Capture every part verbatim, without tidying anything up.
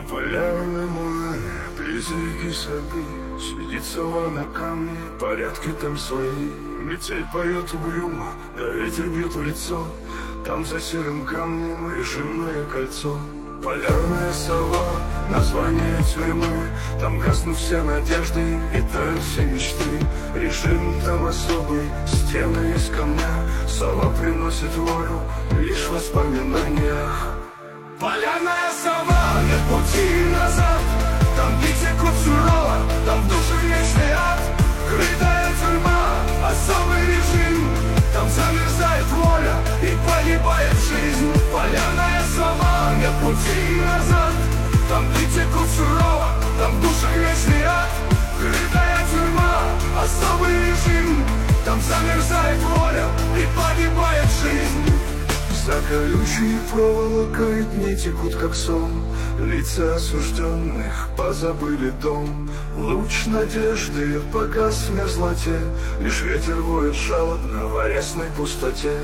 Полярное море, береги собі, сидит сова на камне, порядки там свои. Метель поет угрюмо, да ветер бьет в лицо. Там за серым камнем режимное кольцо. Полярная сова, название тюрьмы. Там гаснут все надежды и тают все мечты. Режим там особый, стены из камня. Сова приносит волю лишь в воспоминаниях. Полярная сова, нет пути назад. Там дни текут сурово, там в душе вечный ад. Крытая тюрьма, особый режим. Там замерзает воля и погибает жизнь. Полярная сова, нет пути назад. Там дни текут сурово, там в душе вечный ад. Крытая тюрьма, особый режим. Там замерзает воля и погибает жизнь. За колючей проволокой дни текут как сон. Лица осужденных позабыли дом. Луч надежды погас в мерзлоте. Лишь ветер воет жалобно в арестной пустоте.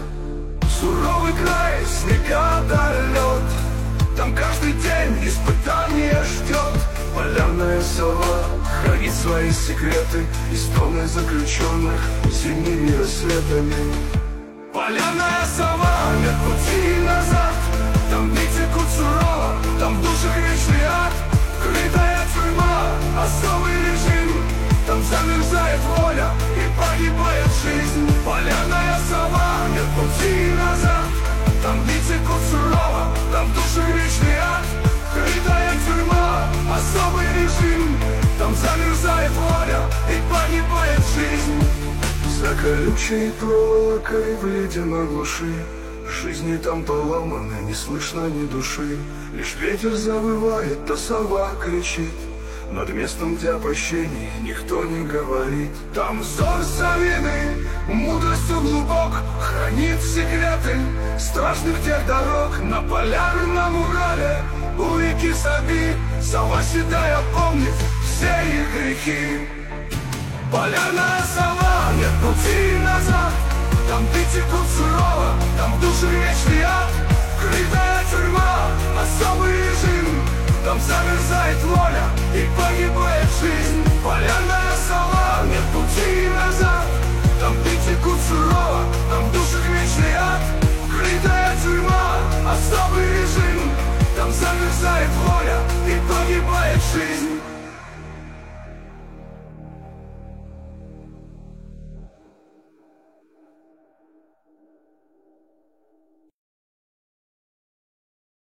Суровый край, снега да лед. Там каждый день испытание ждет. Полярная сова хранит свои секреты и стоны заключенных зимними рассветами. Полярная сова, нет пути назад. Там дни текут сурово, там в душе вечный ад. Крытая тюрьма, особый режим. Там замерзает воля и погибает жизнь. Полярная сова, нет пути назад. Там дни текут сурово, там в душе вечный ад. Крытая тюрьма, особый режим. Там замерзает воля и погибает жизнь. За колючей проволокой в ледяной глуши жизни там поломаны, не слышно ни души. Лишь ветер завывает, да сова кричит. Над местом, где о прощении никто не говорит. Там взор совиный, мудростью глубок, хранит секреты страшных тех дорог. На полярном Урале у реки Саби сова седая помнит все их грехи. Полярная сова, нет пути назад. Там дни текут сурово, там в душе вечный ад. Крытая тюрьма, особый режим. Там замерзает воля и погибает жизнь. Полярная